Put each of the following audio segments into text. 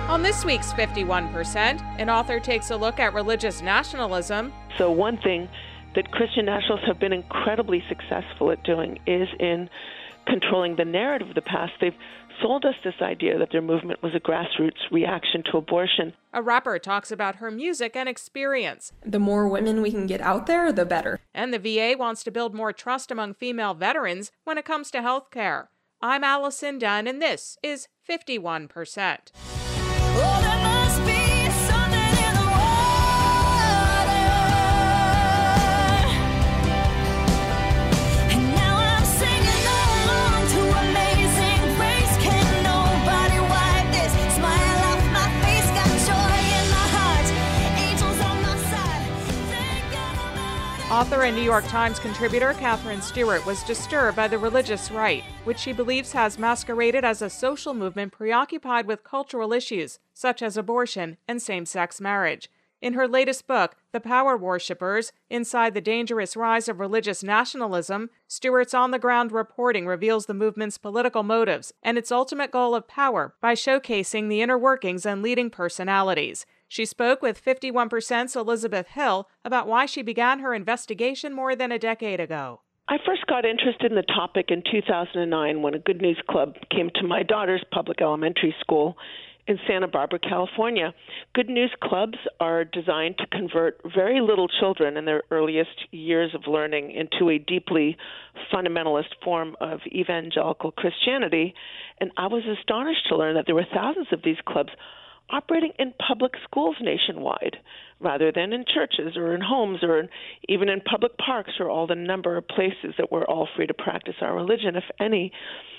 On this week's 51%, an author takes a look at religious nationalism. So one thing that Christian nationalists have been incredibly successful at doing is in controlling the narrative of the past. They've sold us this idea that their movement was a grassroots reaction to abortion. A rapper talks about her music and experience. The more women we can get out there, the better. And the VA wants to build more trust among female veterans when it comes to health care. I'm Allison Dunn, and this is 51%. Oh, there must be something in the water. And now I'm singing along to Amazing Grace. Can nobody wipe this smile off my face? Got joy in my heart, angels on my side. Thank God I'm out. Author and New York Times contributor Katherine Stewart was disturbed by the religious right, which she believes has masqueraded as a social movement preoccupied with cultural issues, such as abortion and same-sex marriage. In her latest book, The Power Worshippers, Inside the Dangerous Rise of Religious Nationalism, Stewart's on-the-ground reporting reveals the movement's political motives and its ultimate goal of power by showcasing the inner workings and leading personalities. She spoke with 51%'s Elizabeth Hill about why she began her investigation more than a decade ago. I first got interested in the topic in 2009 when a Good News Club came to my daughter's public elementary school in Santa Barbara, California. Good News Clubs are designed to convert very little children in their earliest years of learning into a deeply fundamentalist form of evangelical Christianity. And I was astonished to learn that there were thousands of these clubs operating in public schools nationwide, rather than in churches or in homes or even in public parks or all the number of places that we're all free to practice our religion, if any.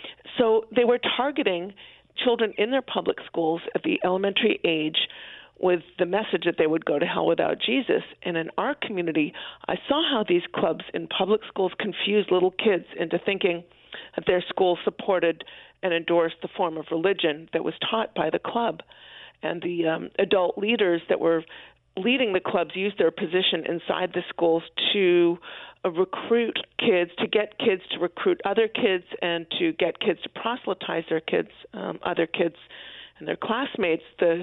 So they were targeting children in their public schools at the elementary age with the message that they would go to hell without Jesus. And in our community, I saw how these clubs in public schools confused little kids into thinking that their school supported and endorsed the form of religion that was taught by the club. And the adult leaders that were leading the clubs used their position inside the schools to recruit kids, to get kids to recruit other kids, and to get kids to proselytize their kids, other kids and their classmates.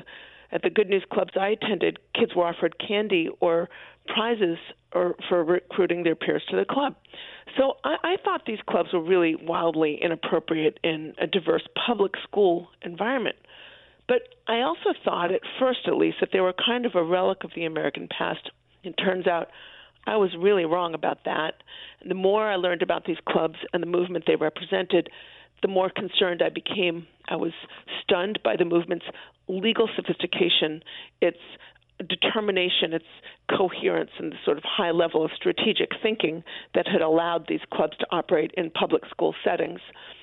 At the Good News Clubs I attended, kids were offered candy or prizes for recruiting their peers to the club. So I thought these clubs were really wildly inappropriate in a diverse public school environment. But I also thought, at first at least, that they were kind of a relic of the American past. It turns out I was really wrong about that. And the more I learned about these clubs and the movement they represented, the more concerned I became. I was stunned by the movement's legal sophistication, its determination, its coherence, and the sort of high level of strategic thinking that had allowed these clubs to operate in public school settings.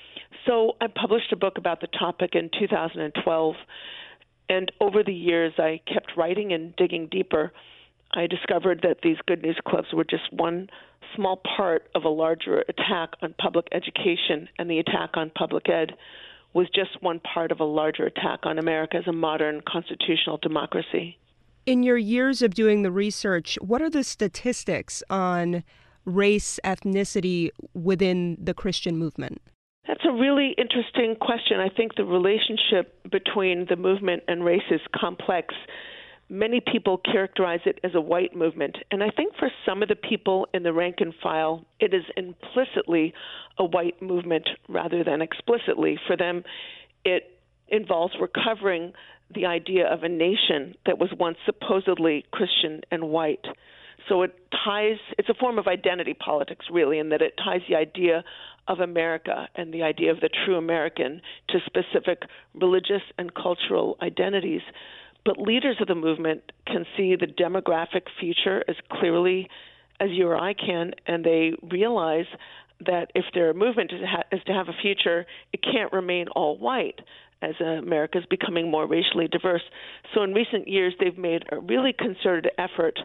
So I published a book about the topic in 2012, and over the years I kept writing and digging deeper. I discovered that these Good News Clubs were just one small part of a larger attack on public education, and the attack on public ed was just one part of a larger attack on America as a modern constitutional democracy. In your years of doing the research, what are the statistics on race, ethnicity within the Christian movement? That's a really interesting question. I think the relationship between the movement and race is complex. Many people characterize it as a white movement, and I think for some of the people in the rank and file, it is implicitly a white movement rather than explicitly. For them, it involves recovering the idea of a nation that was once supposedly Christian and white. So it's a form of identity politics, really, in that it ties the idea of America and the idea of the true American to specific religious and cultural identities. But leaders of the movement can see the demographic future as clearly as you or I can, and they realize that if their movement is to have a future, it can't remain all white, as America is becoming more racially diverse. So in recent years, they've made a really concerted effort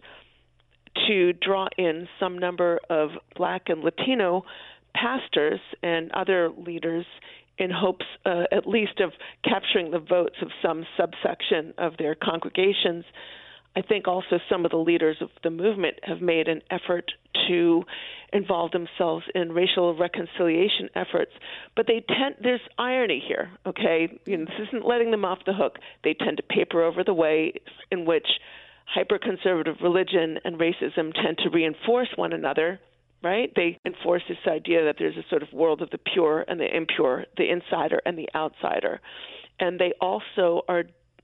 to draw in some number of Black and Latino pastors and other leaders in hopes at least of capturing the votes of some subsection of their congregations. I think also some of the leaders of the movement have made an effort to involve themselves in racial reconciliation efforts, but there's irony here, okay? This isn't letting them off the hook. They tend to paper over the way in which hyper-conservative religion and racism tend to reinforce one another, right? They enforce this idea that there's a sort of world of the pure and the impure, the insider and the outsider. And they also are,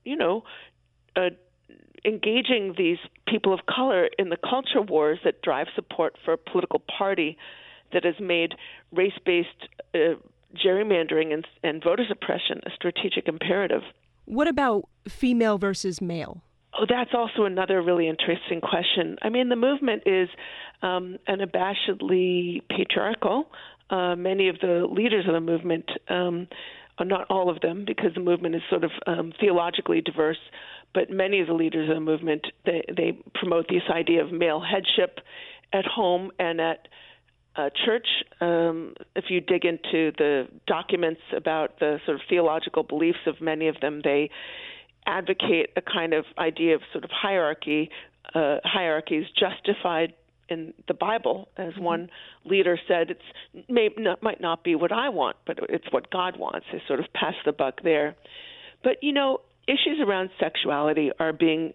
engaging these people of color in the culture wars that drive support for a political party that has made race-based gerrymandering and voter suppression a strategic imperative. What about female versus male? Oh, that's also another really interesting question. I mean, the movement is unabashedly patriarchal. Many of the leaders of the movement, not all of them, because the movement is sort of theologically diverse, but many of the leaders of the movement, they promote this idea of male headship at home and at church. If you dig into the documents about the sort of theological beliefs of many of them, they advocate a kind of idea of sort of hierarchy. Hierarchy is justified in the Bible, as one leader said. Might not be what I want, but it's what God wants. They sort of pass the buck there. But issues around sexuality are being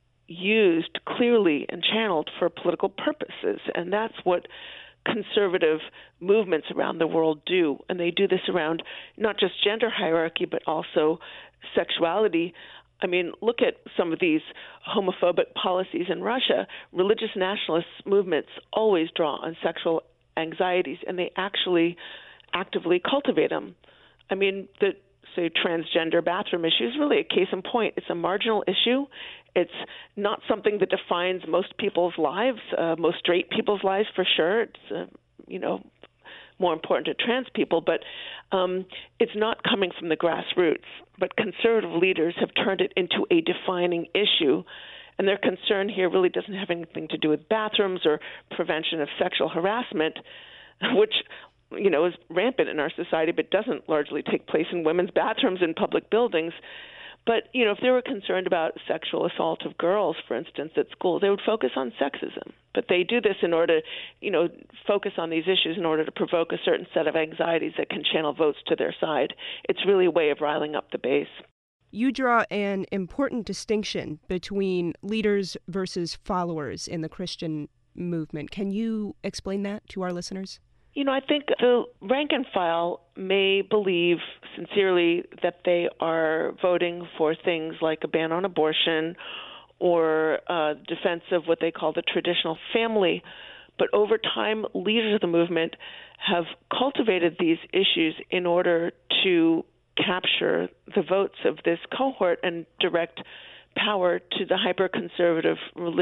used clearly and channeled for political purposes, and that's what conservative movements around the world do. And they do this around not just gender hierarchy, but also sexuality. I mean, look at some of these homophobic policies in Russia. Religious nationalist movements always draw on sexual anxieties, and they actually actively cultivate them. I mean, the transgender bathroom issue is really a case in point. It's a marginal issue. It's not something that defines most people's lives, most straight people's lives for sure. It's, more important to trans people, but it's not coming from the grassroots. But conservative leaders have turned it into a defining issue, and their concern here really doesn't have anything to do with bathrooms or prevention of sexual harassment, which is rampant in our society, but doesn't largely take place in women's bathrooms in public buildings. But, if they were concerned about sexual assault of girls, for instance, at school, they would focus on sexism. But they do this in order to, focus on these issues in order to provoke a certain set of anxieties that can channel votes to their side. It's really a way of riling up the base. You draw an important distinction between leaders versus followers in the Christian movement. Can you explain that to our listeners? I think the rank and file may believe sincerely that they are voting for things like a ban on abortion or defense of what they call the traditional family. But over time, leaders of the movement have cultivated these issues in order to capture the votes of this cohort and direct power to the hyper-conservative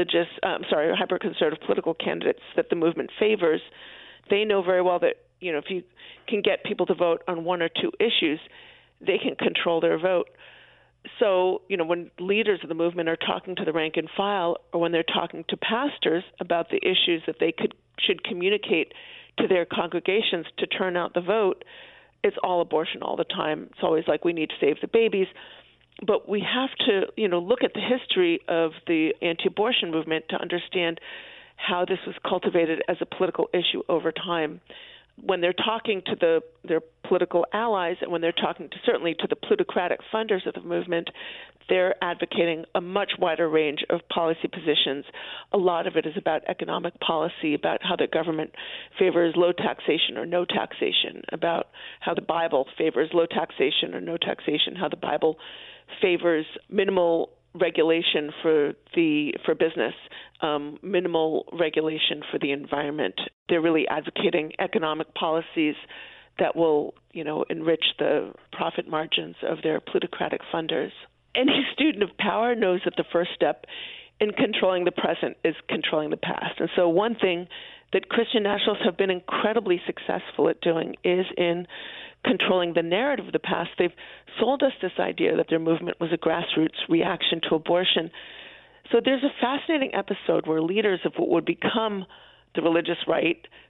political candidates that the movement favors. They know very well that, if you can get people to vote on one or two issues, they can control their vote. So, when leaders of the movement are talking to the rank and file, or when they're talking to pastors about the issues that they should communicate to their congregations to turn out the vote, it's all abortion all the time. It's always like, we need to save the babies. But we have to, look at the history of the anti-abortion movement to understand how this was cultivated as a political issue over time. When they're talking to their political allies, and when they're talking certainly to the plutocratic funders of the movement, they're advocating a much wider range of policy positions. A lot of it is about economic policy, about how the government favors low taxation or no taxation, about how the Bible favors low taxation or no taxation, how the Bible favors minimal regulation for business, minimal regulation for the environment. They're really advocating economic policies that will, enrich the profit margins of their plutocratic funders. Any student of power knows that the first step in controlling the present is controlling the past. And so one thing that Christian nationalists have been incredibly successful at doing is in controlling the narrative of the past. They've sold us this idea that their movement was a grassroots reaction to abortion. So there's a fascinating episode where leaders of what would become the religious right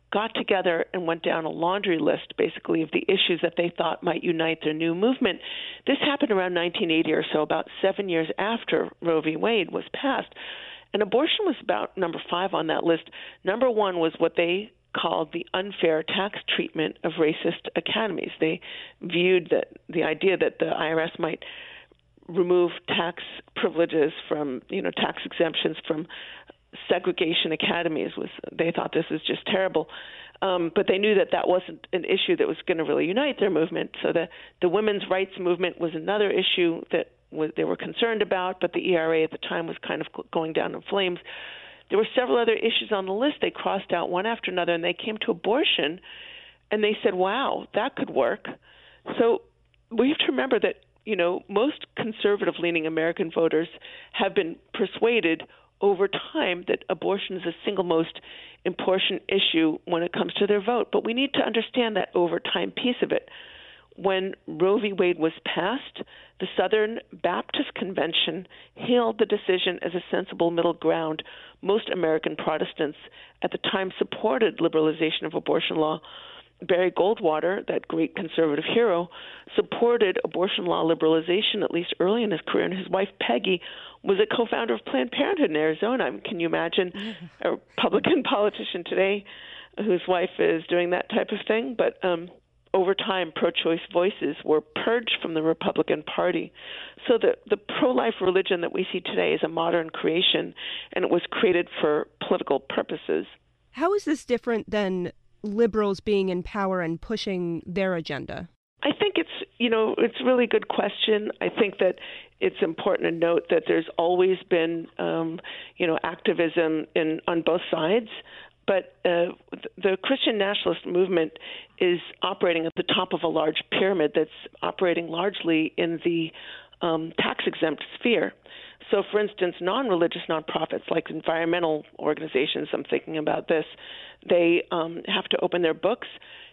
got together and went down a laundry list, basically, of the issues that they thought might unite their new movement. This happened around 1980 or so, about 7 years after Roe v. Wade was passed. And abortion was about number 5 on that list. Number 1 was what they called the unfair tax treatment of racist academies. They viewed that the idea that the IRS might remove tax privileges from, tax exemptions from segregation academies they thought this was just terrible. But they knew that wasn't an issue that was going to really unite their movement. So the women's rights movement was another issue that they were concerned about, but the ERA at the time was kind of going down in flames. There were several other issues on the list they crossed out one after another, and they came to abortion, and they said, wow, that could work. So we have to remember that, most conservative-leaning American voters have been persuaded over time that abortion is the single most important issue when it comes to their vote. But we need to understand that over time piece of it. When Roe v. Wade was passed, the Southern Baptist Convention hailed the decision as a sensible middle ground. Most American Protestants at the time supported liberalization of abortion law. Barry Goldwater, that great conservative hero, supported abortion law liberalization at least early in his career, and his wife Peggy was a co-founder of Planned Parenthood in Arizona. Can you imagine a Republican politician today whose wife is doing that type of thing? But over time, pro-choice voices were purged from the Republican Party. So the pro-life religion that we see today is a modern creation, and it was created for political purposes. How is this different than liberals being in power and pushing their agenda? I think it's a really good question. I think that it's important to note that there's always been, activism on both sides. But the Christian nationalist movement is operating at the top of a large pyramid that's operating largely in the tax-exempt sphere. So, for instance, non-religious nonprofits like environmental organizations, I'm thinking about this, they have to open their books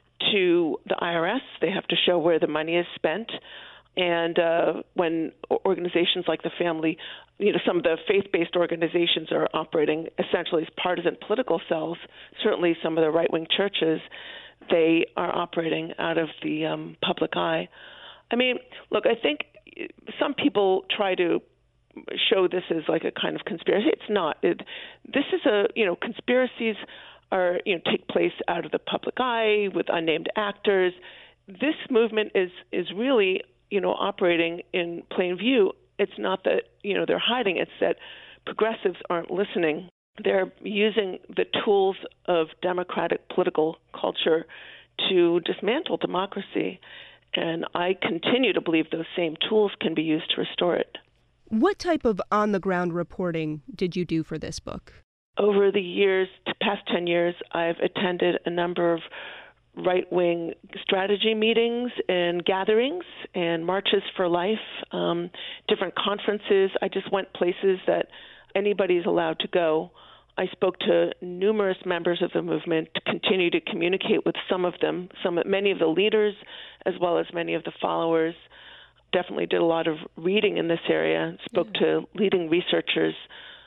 to the IRS. They have to show where the money is spent. And when organizations like the family, some of the faith-based organizations are operating essentially as partisan political cells, certainly some of the right-wing churches, they are operating out of the public eye. I mean, look, I think some people try to show this as like a kind of conspiracy. It's not. This is conspiracies are, take place out of the public eye with unnamed actors. This movement is really, operating in plain view. It's not that, they're hiding. It's that progressives aren't listening. They're using the tools of democratic political culture to dismantle democracy. And I continue to believe those same tools can be used to restore it. What type of on-the-ground reporting did you do for this book? Over the past 10 years, I've attended a number of right-wing strategy meetings and gatherings and marches for life, different conferences. I just went places that anybody's allowed to go. I spoke to numerous members of the movement, continue to communicate with some of them, many of the leaders, as well as many of the followers. Definitely did a lot of reading in this area, spoke to leading researchers.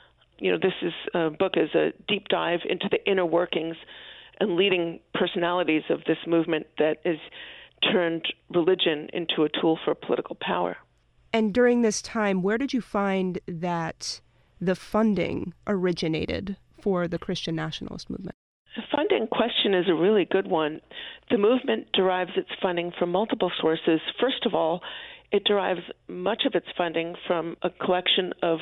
This book is a deep dive into the inner workings and leading personalities of this movement that has turned religion into a tool for political power. And during this time, where did you find that the funding originated for the Christian nationalist movement? The funding question is a really good one. The movement derives its funding from multiple sources. First of all, it derives much of its funding from a collection of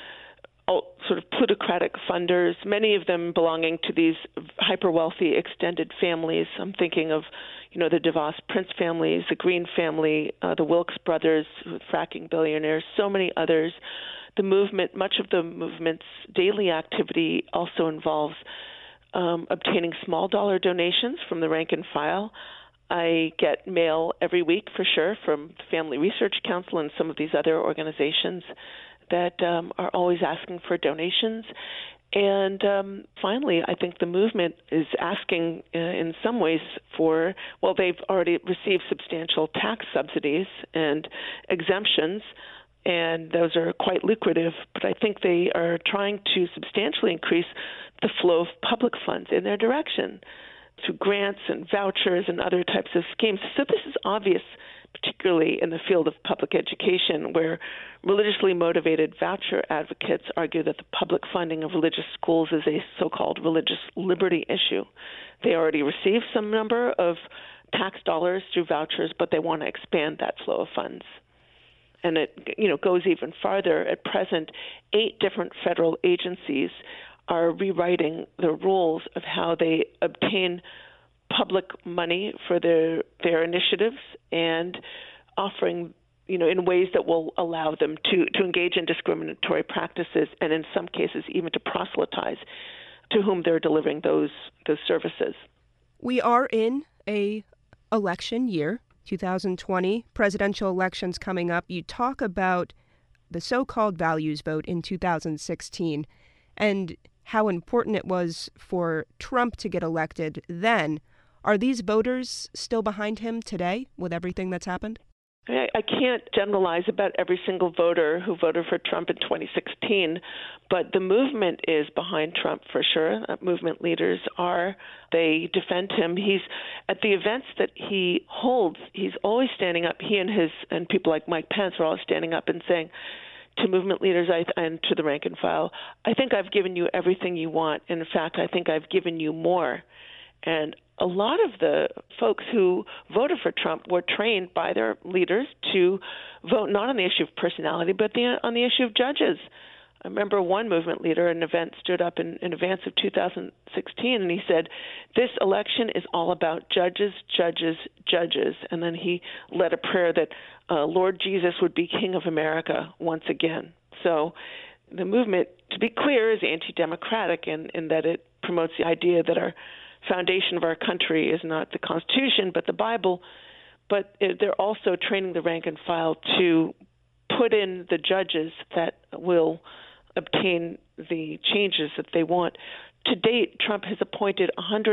sort of plutocratic funders, many of them belonging to these hyper-wealthy extended families. I'm thinking of, the DeVos Prince families, the Green family, the Wilkes brothers, fracking billionaires, so many others. Much of the movement's daily activity also involves obtaining small dollar donations from the rank and file. I get mail every week for sure from the Family Research Council and some of these other organizations that are always asking for donations. And finally, I think the movement is asking in some ways they've already received substantial tax subsidies and exemptions, and those are quite lucrative, but I think they are trying to substantially increase the flow of public funds in their direction. through grants and vouchers and other types of schemes. So this is obvious, particularly in the field of public education, where religiously motivated voucher advocates argue that the public funding of religious schools is a so-called religious liberty issue. They already receive some number of tax dollars through vouchers, but they want to expand that flow of funds. And it goes even farther. At present, 8 different federal agencies are rewriting the rules of how they obtain public money for their initiatives and offering, in ways that will allow them to engage in discriminatory practices and in some cases even to proselytize to whom they're delivering those services. We are in a election year, 2020, presidential elections coming up. You talk about the so-called values vote in 2016 and how important it was for Trump to get elected then. Are these voters still behind him today with everything that's happened? I can't generalize about every single voter who voted for Trump in 2016, but the movement is behind Trump for sure. Movement leaders are. They defend him. He's at the events that he holds, he's always standing up. He and people like Mike Pence are always standing up and saying to movement leaders and to the rank and file, I think I've given you everything you want. And in fact, I think I've given you more. And a lot of the folks who voted for Trump were trained by their leaders to vote not on the issue of personality, but on the issue of judges. I remember one movement leader at an event stood up in advance of 2016, and he said, this election is all about judges, judges, judges. And then he led a prayer that Lord Jesus would be King of America once again. So the movement, to be clear, is anti-democratic in that it promotes the idea that our foundation of our country is not the Constitution, but the Bible. But they're also training the rank and file to put in the judges that will obtain the changes that they want. To date, Trump has appointed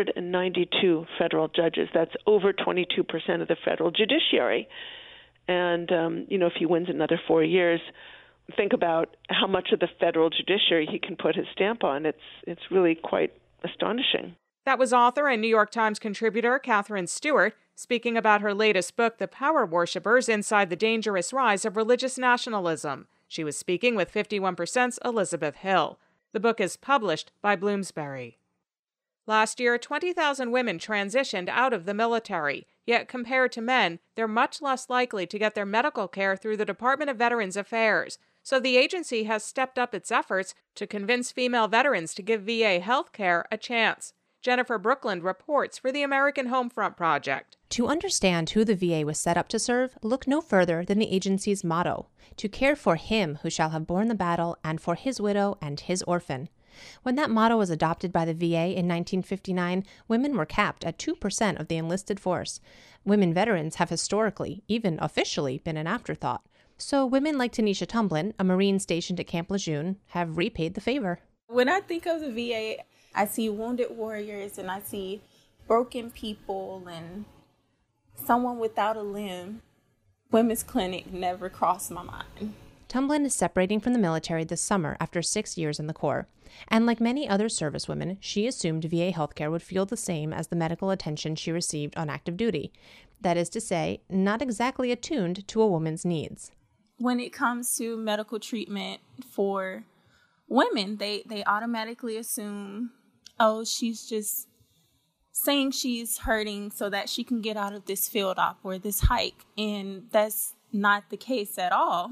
192 federal judges. That's over 22% of the federal judiciary. And, if he wins another 4 years, think about how much of the federal judiciary he can put his stamp on. It's really quite astonishing. That was author and New York Times contributor Katherine Stewart speaking about her latest book, The Power Worshippers Inside the Dangerous Rise of Religious Nationalism. She was speaking with 51%'s Elizabeth Hill. The book is published by Bloomsbury. Last year, 20,000 women transitioned out of the military, yet compared to men, they're much less likely to get their medical care through the Department of Veterans Affairs. So the agency has stepped up its efforts to convince female veterans to give VA health care a chance. Jennifer Brookland reports for the American Homefront Project. To understand who the VA was set up to serve, look no further than the agency's motto, to care for him who shall have borne the battle and for his widow and his orphan. When that motto was adopted by the VA in 1959, women were capped at 2% of the enlisted force. Women veterans have historically, even officially, been an afterthought. So women like Tanisha Tumblin, a Marine stationed at Camp Lejeune, have repaid the favor. When I think of the VA, I see wounded warriors and I see broken people and someone without a limb. Women's clinic never crossed my mind. Tumblin is separating from the military this summer after 6 years in the Corps. And like many other servicewomen, she assumed VA healthcare would feel the same as the medical attention she received on active duty. That is to say, not exactly attuned to a woman's needs. When it comes to medical treatment for women, they automatically assume, oh, she's just saying she's hurting so that she can get out of this field op or this hike. And that's not the case at all.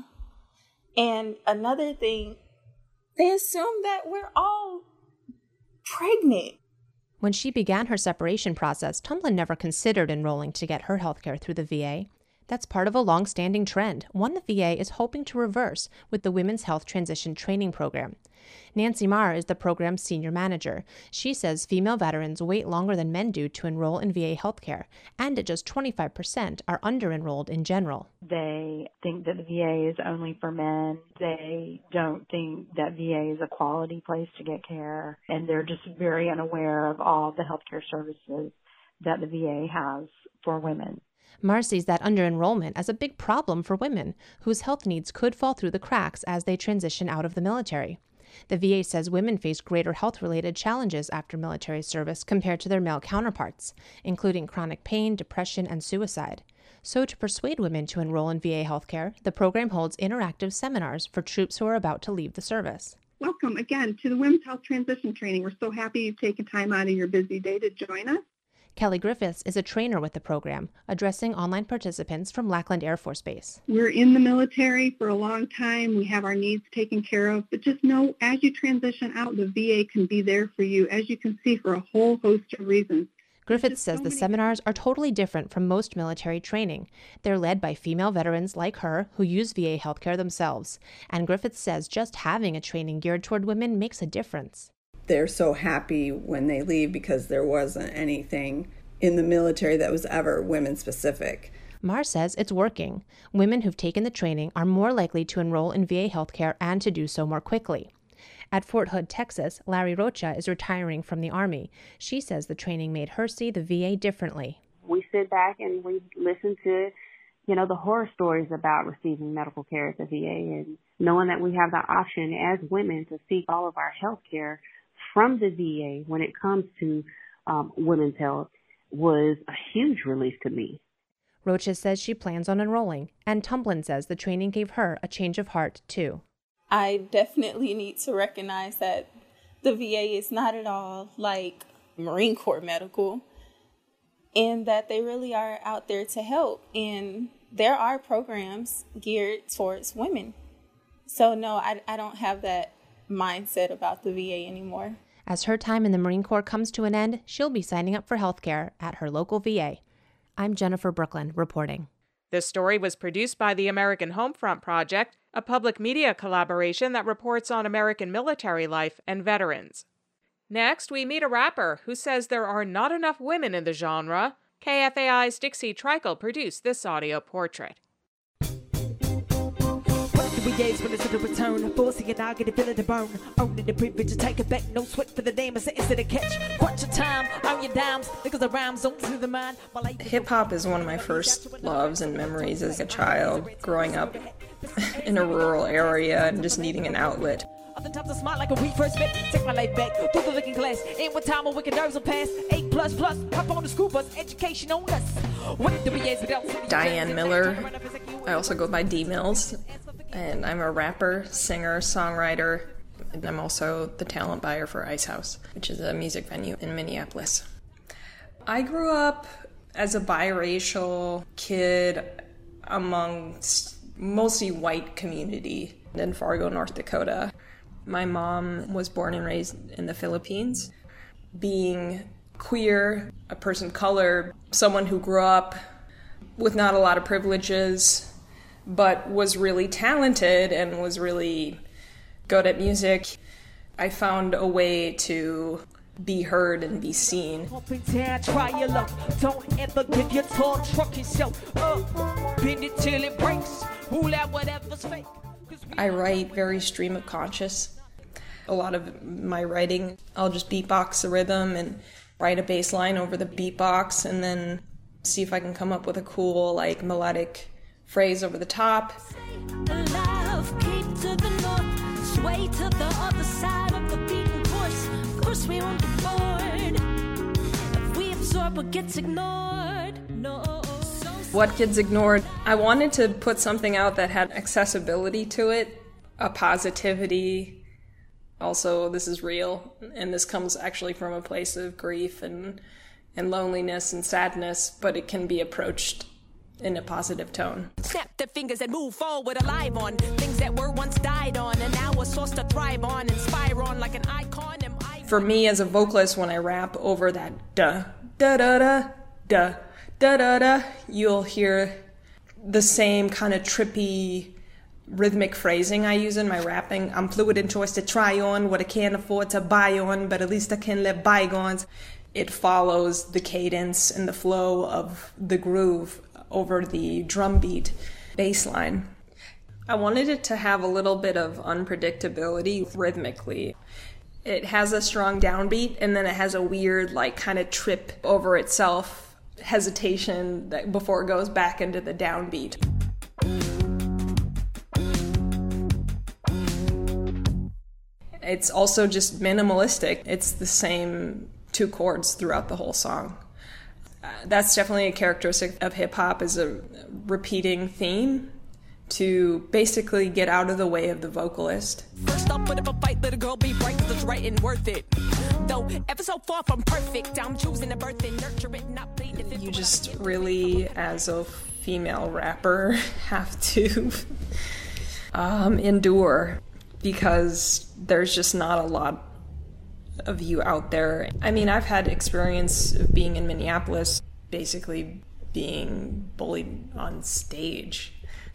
And another thing, they assume that we're all pregnant. When she began her separation process, Tumblin never considered enrolling to get her health care through the VA. That's part of a long-standing trend, one the VA is hoping to reverse with the Women's Health Transition Training Program. Nancy Marr is the program's senior manager. She says female veterans wait longer than men do to enroll in VA healthcare, and at just 25% are under-enrolled in general. They think that the VA is only for men. They don't think that VA is a quality place to get care, and they're just very unaware of all the healthcare services that the VA has for women. Marr sees that under-enrollment as a big problem for women, whose health needs could fall through the cracks as they transition out of the military. The VA says women face greater health-related challenges after military service compared to their male counterparts, including chronic pain, depression, and suicide. So to persuade women to enroll in VA healthcare, the program holds interactive seminars for troops who are about to leave the service. Welcome again to the Women's Health Transition Training. We're so happy you've taken time out of your busy day to join us. Kelly Griffiths is a trainer with the program, addressing online participants from Lackland Air Force Base. We're in the military for a long time. We have our needs taken care of. But just know, as you transition out, the VA can be there for you, as you can see, for a whole host of reasons. Griffiths says the seminars are totally different from most military training. They're led by female veterans like her who use VA healthcare themselves. And Griffiths says just having a training geared toward women makes a difference. They're so happy when they leave because there wasn't anything in the military that was ever women-specific. Mar says it's working. Women who've taken the training are more likely to enroll in VA healthcare and to do so more quickly. At Fort Hood, Texas, Larry Rocha is retiring from the Army. She says the training made her see the VA differently. We sit back and we listen to, the horror stories about receiving medical care at the VA, and knowing that we have the option as women to seek all of our health care from the VA when it comes to women's health was a huge relief to me. Rocha says she plans on enrolling, and Tumblin says the training gave her a change of heart, too. I definitely need to recognize that the VA is not at all like Marine Corps medical, and that they really are out there to help. And there are programs geared towards women. So no, I don't have that mindset about the VA anymore. As her time in the Marine Corps comes to an end, she'll be signing up for healthcare at her local VA. I'm Jennifer Brooklyn, reporting. This story was produced by the American Homefront Project, a public media collaboration that reports on American military life and veterans. Next, we meet a rapper who says there are not enough women in the genre. KFAI's Dixie Trickle produced this audio portrait. VAs when it's in the return. Forcing an eye, get a feeling to burn. Owning the privilege to take it back. No sweat for the name. It's instead of catch. Crunch your time, earn your dimes. Because the rhymes don't through the mind. Hip-hop is one of my first loves and memories as a child, growing up in a rural area and just needing an outlet. Oftentimes I smile like a we first met. Take my life back through the looking glass. Ain't one time my wicked nerves will pass. 8++, hop on the school bus, education on us. What the VAs without Diane Miller. I also go by D Mills. And I'm a rapper, singer, songwriter, and I'm also the talent buyer for Ice House, which is a music venue in Minneapolis. I grew up as a biracial kid amongst mostly white community in Fargo, North Dakota. My mom was born and raised in the Philippines. Being queer, a person of color, someone who grew up with not a lot of privileges, but was really talented and was really good at music, I found a way to be heard and be seen. Try your luck. Don't ever give your tall truck yourself up. Bend it till it breaks. Rule out whatever's fake. I write very stream of conscious. A lot of my writing, I'll just beatbox the rhythm and write a bass line over the beatbox and then see if I can come up with a cool, melodic phrase over the top. Alive, keep to the north, sway to the other side of the beaten course. Of course we on the board. If we absorb what gets ignored, no. What gets ignored? I wanted to put something out that had accessibility to it, a positivity. Also, this is real, and this comes actually from a place of grief and loneliness and sadness, but it can be approached in a positive tone. Snap the fingers and move forward alive on things that were once died on and now a source to thrive on, inspire on like an icon. For me as a vocalist, when I rap over that da da da da da da da da, you'll hear the same kind of trippy rhythmic phrasing I use in my rapping. I'm fluid in choice to try on what I can't afford to buy on, but at least I can let bygones. It follows the cadence and the flow of the groove over the drum beat bass line. I wanted it to have a little bit of unpredictability rhythmically. It has a strong downbeat and then it has a weird kind of trip over itself, hesitation before it goes back into the downbeat. It's also just minimalistic. It's the same 2 chords throughout the whole song. That's definitely a characteristic of hip-hop, is a repeating theme to basically get out of the way of the vocalist. First up, put up a fight, little girl, be bright, 'cause it's right and worth it. Though ever so far from perfect, I'm choosing to birth and nurture it, not bleed if You just really, as a female rapper, have to endure, because there's just not a lot of you out there. I mean, I've had experience of being in Minneapolis, basically being bullied on stage.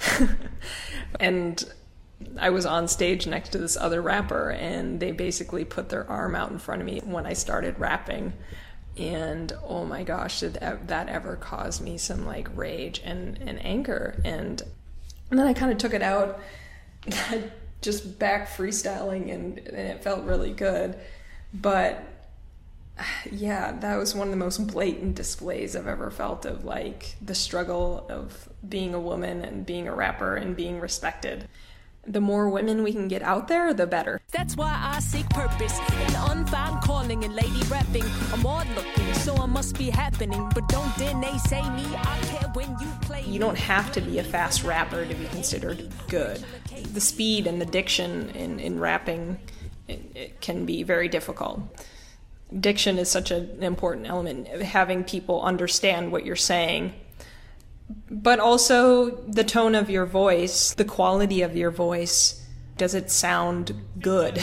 And I was on stage next to this other rapper, and they basically put their arm out in front of me when I started rapping. And oh my gosh, did that ever cause me some like rage and anger. And then I kind of took it out just back freestyling, and it felt really good. But yeah, that was one of the most blatant displays I've ever felt of like the struggle of being a woman and being a rapper and being respected. The more women we can get out there, the better. That's why I seek purpose and unfound calling and lady rapping. I'm odd looking, so I must be happening. But don't then they say me, I care when you play. You don't have to be a fast rapper to be considered good. The speed and the diction in rapping, it can be very difficult. Diction is such an important element, having people understand what you're saying. But also the tone of your voice, the quality of your voice. Does it sound good?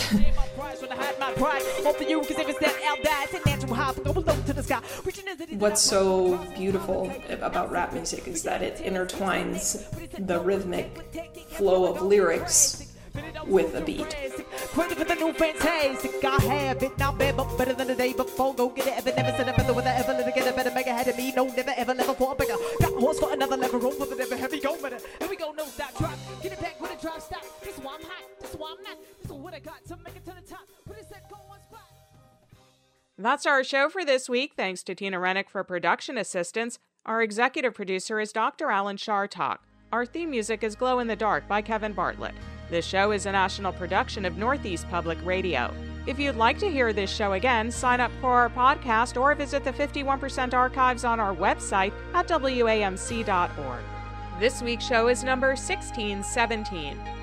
What's so beautiful about rap music is that it intertwines the rhythmic flow of lyrics with a beat. Credit for the new fantastic, I have it now bad, but better than the day before. Go get it, ever never said better with the ever let it get a better make ahead of me. No, never ever level for a bigger. Got a horse for another level, roll with it, ever heavy go better. Here we go, no stop, drop. Get it back with a drop, stop. This is why I'm hot, this is why I'm not. This is what I got to make it to the top. Put it set, go on spot. That's our show for this week. Thanks to Tina Rennick for production assistance. Our executive producer is Dr. Alan Chartok. Our theme music is Glow in the Dark by Kevin Bartlett. This show is a national production of Northeast Public Radio. If you'd like to hear this show again, sign up for our podcast or visit the 51% archives on our website at WAMC.org. This week's show is number 1617.